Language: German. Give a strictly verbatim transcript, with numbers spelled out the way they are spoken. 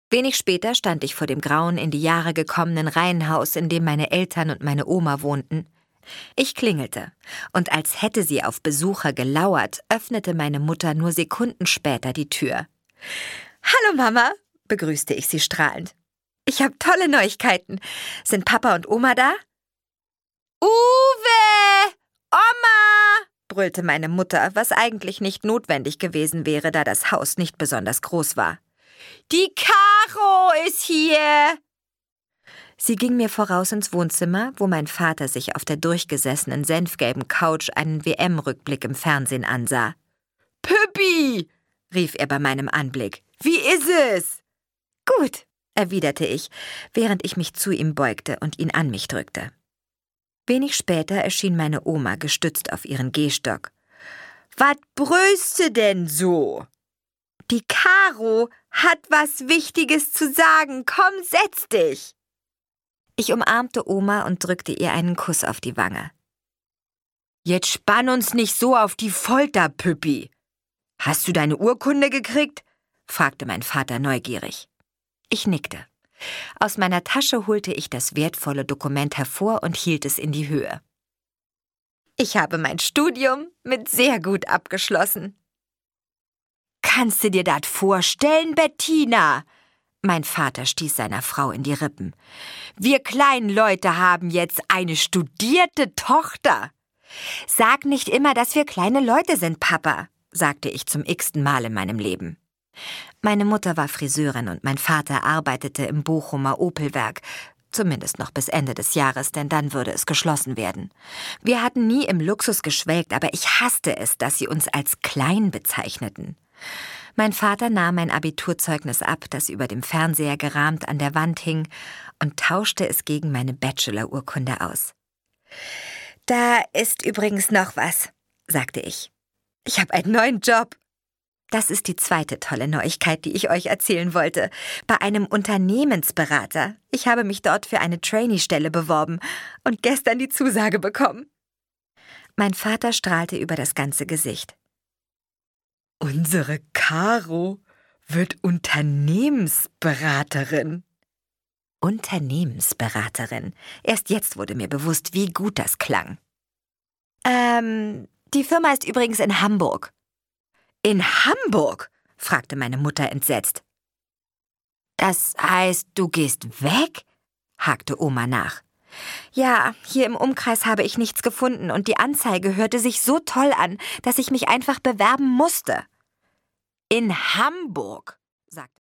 Wenig später stand ich vor dem grauen, in die Jahre gekommenen Reihenhaus, in dem meine Eltern und meine Oma wohnten. Ich klingelte, und als hätte sie auf Besucher gelauert, öffnete meine Mutter nur Sekunden später die Tür. »Hallo Mama«, begrüßte ich sie strahlend. »Ich habe tolle Neuigkeiten. Sind Papa und Oma da?« »Uwe! Oma!« brüllte meine Mutter, was eigentlich nicht notwendig gewesen wäre, da das Haus nicht besonders groß war. »Die Caro ist hier!« Sie ging mir voraus ins Wohnzimmer, wo mein Vater sich auf der durchgesessenen senfgelben Couch einen W M-Rückblick im Fernsehen ansah. »Püppi«, rief er bei meinem Anblick, »wie ist es?« »Gut«, erwiderte ich, während ich mich zu ihm beugte und ihn an mich drückte. Wenig später erschien meine Oma gestützt auf ihren Gehstock. »Was brüllst denn so?« »Die Caro hat was Wichtiges zu sagen. Komm, setz dich!« Ich umarmte Oma und drückte ihr einen Kuss auf die Wange. »Jetzt spann uns nicht so auf die Folter, Püppi. Hast du deine Urkunde gekriegt?« fragte mein Vater neugierig. Ich nickte. Aus meiner Tasche holte ich das wertvolle Dokument hervor und hielt es in die Höhe. »Ich habe mein Studium mit sehr gut abgeschlossen.« »Kannst du dir das vorstellen, Bettina?« Mein Vater stieß seiner Frau in die Rippen. »Wir kleinen Leute haben jetzt eine studierte Tochter.« »Sag nicht immer, dass wir kleine Leute sind, Papa«, sagte ich zum x-ten Mal in meinem Leben. Meine Mutter war Friseurin und mein Vater arbeitete im Bochumer Opelwerk, zumindest noch bis Ende des Jahres, denn dann würde es geschlossen werden. Wir hatten nie im Luxus geschwelgt, aber ich hasste es, dass sie uns als klein bezeichneten. Mein Vater nahm mein Abiturzeugnis ab, das über dem Fernseher gerahmt an der Wand hing, und tauschte es gegen meine Bachelor-Urkunde aus. »Da ist übrigens noch was«, sagte ich. »Ich habe einen neuen Job.« Das ist die zweite tolle Neuigkeit, die ich euch erzählen wollte. Bei einem Unternehmensberater. Ich habe mich dort für eine Trainee-Stelle beworben und gestern die Zusage bekommen. Mein Vater strahlte über das ganze Gesicht. »Unsere Caro wird Unternehmensberaterin.« Unternehmensberaterin. Erst jetzt wurde mir bewusst, wie gut das klang. Ähm, die Firma ist übrigens in Hamburg.« »In Hamburg?«, fragte meine Mutter entsetzt. »Das heißt, du gehst weg?«, hakte Oma nach. »Ja, hier im Umkreis habe ich nichts gefunden und die Anzeige hörte sich so toll an, dass ich mich einfach bewerben musste.« »In Hamburg?«, sagte